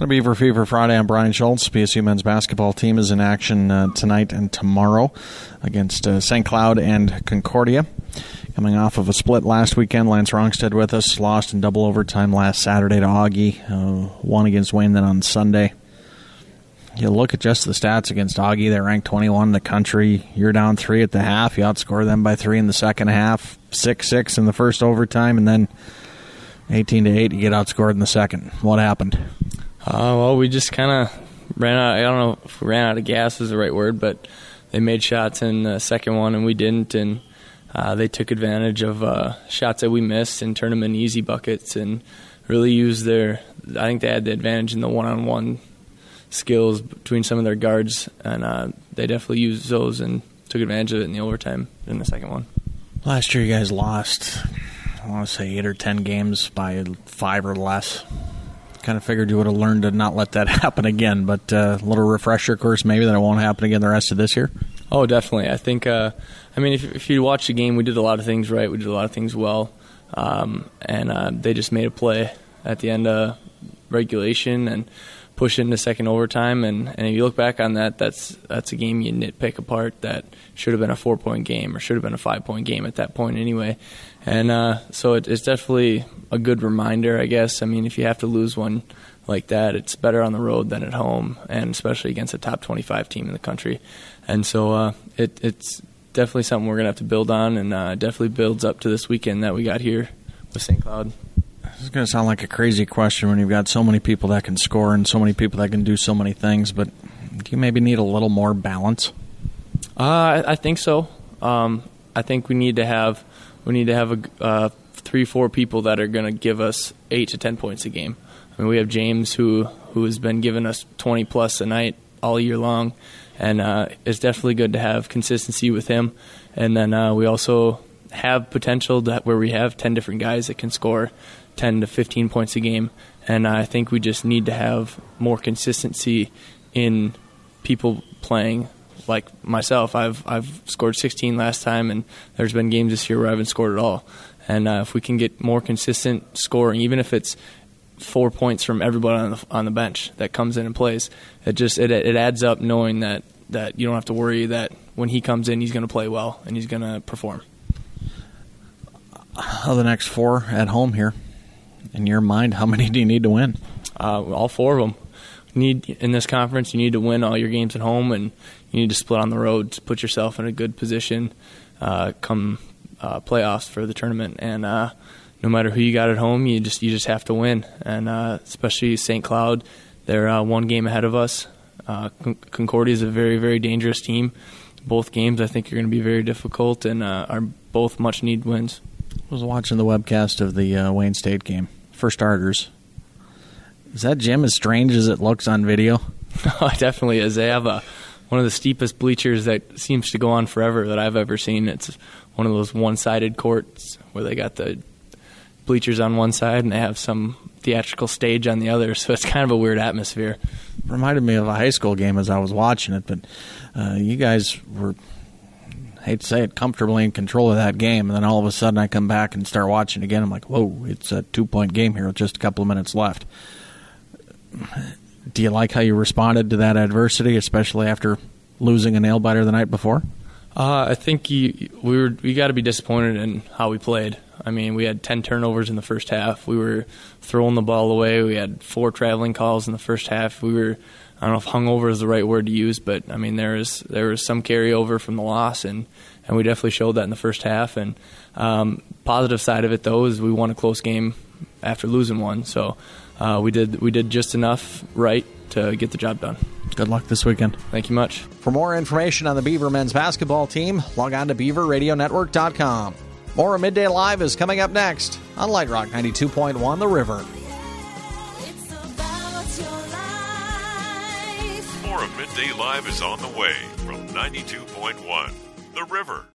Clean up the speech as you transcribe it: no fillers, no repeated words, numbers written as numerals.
Beaver Fever Friday. I'm Brian Schultz. BSU men's basketball team is in action tonight and tomorrow against St. Cloud and Concordia. Coming off of a split last weekend, Lance Rongstead with us. Lost in double overtime last Saturday to Augie. Won against Wayne then on Sunday. You look at just the stats against Augie. They're ranked 21 in the country. You're down 3 at the half. You outscore them by 3 in the second half. 6-6 in the first overtime, and then 18-8, you get outscored in the second. What happened? Well, we just kind of ran out. I don't know if we ran out of gas is the right word, but they made shots in the second one, and we didn't. And they took advantage of shots that we missed and turned them into easy buckets and really used their – I think they had the advantage in the one-on-one skills between some of their guards, and they definitely used those and took advantage of it in the overtime in the second one. Last year you guys lost, I want to say 8 or 10 games by 5 or less. Kind of figured you would have learned to not let that happen again, but a little refresher course maybe that it won't happen again the rest of this year? Oh, definitely. I think, if you watch the game, we did a lot of things right. We did a lot of things well, and they just made a play at the end of regulation and push into second overtime, and if you look back on that, that's a game you nitpick apart that should have been a 4-point game or should have been a 5-point game at that point anyway. And so it's definitely a good reminder, I guess. I mean, if you have to lose one like that, it's better on the road than at home, and especially against a top 25 team in the country. And so it's definitely something we're going to have to build on, and definitely builds up to this weekend that we got here with St. Cloud. This is going to sound like a crazy question when you've got so many people that can score and so many people that can do so many things, but do you maybe need a little more balance? I think so. I think we need to have 3-4 people that are going to give us 8 to 10 points a game. I mean, we have James who has been giving us 20 plus a night all year long, and it's definitely good to have consistency with him. And then we also have potential where we have 10 different guys that can score 10 to 15 points a game, and I think we just need to have more consistency in people playing. Like myself, I've scored 16 last time, and there's been games this year where I haven't scored at all. And if we can get more consistent scoring, even if it's 4 points from everybody on the bench that comes in and plays, it adds up knowing that you don't have to worry that when he comes in, he's going to play well and he's going to perform. Of the next 4 at home here, in your mind, how many do you need to win? All 4 of them. In this conference, you need to win all your games at home, and you need to split on the road to put yourself in a good position come playoffs for the tournament. And no matter who you got at home, you just have to win. And especially St. Cloud, they're 1 game ahead of us. Concordia is a very, very dangerous team. Both games, I think, are going to be very difficult and are both much-needed wins. I was watching the webcast of the Wayne State game for starters. Is that gym as strange as it looks on video? Oh, it definitely is. They have one of the steepest bleachers that seems to go on forever that I've ever seen. It's one of those one-sided courts where they got the bleachers on one side and they have some theatrical stage on the other, so it's kind of a weird atmosphere. Reminded me of a high school game as I was watching it, but you guys were, I hate to say it, comfortably in control of that game, and then all of a sudden I come back and start watching again. I'm like, whoa, it's a 2-point game here with just a couple of minutes left. Do you like how you responded to that adversity, especially after losing a nail-biter the night before? I think we got to be disappointed in how we played. I mean, we had 10 turnovers in the first half. We were throwing the ball away. We had 4 traveling calls in the first half. We were, I don't know if hungover is the right word to use, but I mean there was some carryover from the loss, and we definitely showed that in the first half. And positive side of it though is we won a close game after losing one. So we did just enough right to get the job done. Good luck this weekend. Thank you much. For more information on the Beaver men's basketball team, log on to BeaverRadioNetwork.com. More of Midday Live is coming up next on Light Rock 92.1 The River. More of Midday Live is on the way from 92.1 The River.